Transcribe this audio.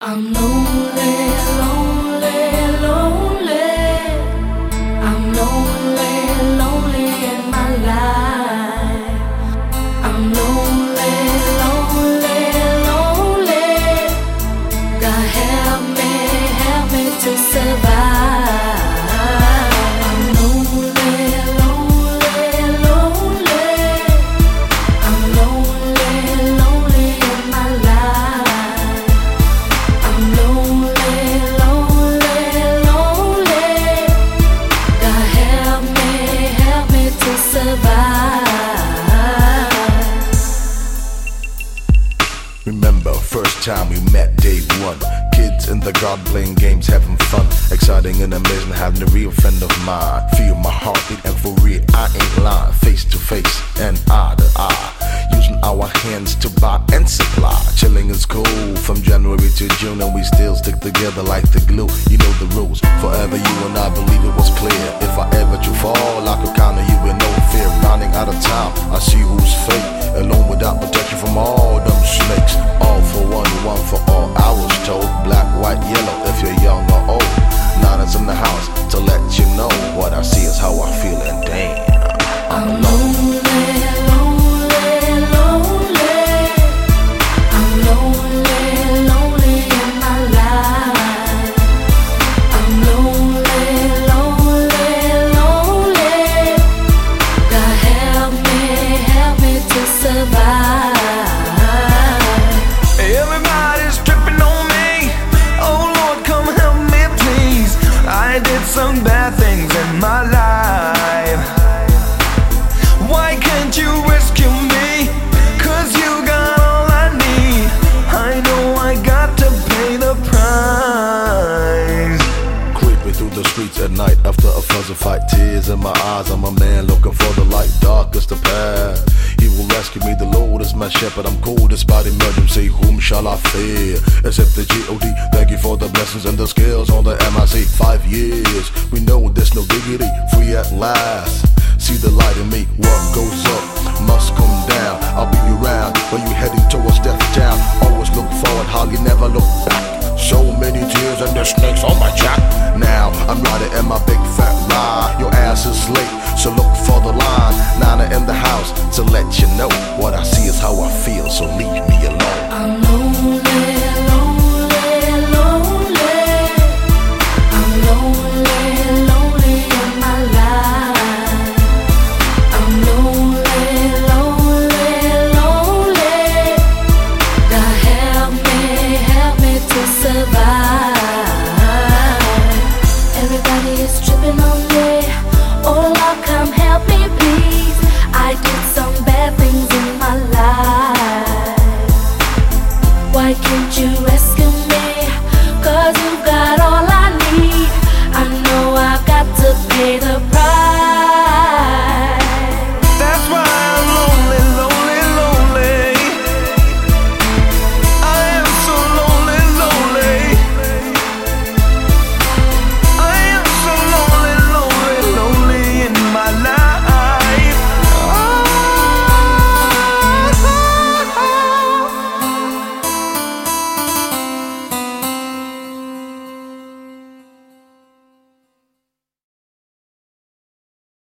I'm lonely, lonely, lonely. I'm lonely, lonely in my life. I'm lonely, lonely, lonely. God help me to survive. I'm lonely, lonely, lonely. I'm lonely, lonely in my life. I'm lonely, lonely, lonely. God help me to survive. Remember, first time we met, day one. Kids in the garden playing games, having fun. Exciting and amazing, having a real friend of mine. Feel my heartbeat and for real, I ain't lying. Face to face and eye to eye. Using our hands to buy and supply. Chilling is cool from January to June, and we still stick together like the glue. You know the rules. Forever you and I believe it was clear. If I ever to fall, I could count on you with no fear. Running out of time, I see who's fake. Alone without protection from all them snakes. All for one, one for all. I was told black, white, yellow. If you're young or old, Nana's in the house to let you know what I see is how I feel, and damn, I'm lonely. Everybody's tripping on me. Oh Lord, come help me please. I did some bad things in my life. Why can't you rescue me? 'Cause you got all I need. I know I got to pay the price. Creeping through the streets at night after a fuzzy fight. Tears in my eyes, I'm a man looking for the light. Dark is the path. He will rescue me, the Lord is my shepherd. I'm cool despite emergency, whom shall I fear? Except the G.O.D. Thank you for the blessings and the skills on the MIC. 5 years, we know there's no diggity. Free at last, see the light in me. What goes up must come down. I'll be around when you heading towards Death Town. Always look forward, hardly never look back. So many tears and the snakes on my jack. Now I'm riding in my big fat ride. Your ass is late, so look for the line. Nana in the house to let you know what I see is how I feel, so leave me alone. I'm lonely, lonely, lonely. I'm lonely, lonely in my life. I'm lonely, lonely, lonely. God help me to survive. Everybody is tripping on me. Oh Lord, come help me please. I did some bad things in my life. Why can't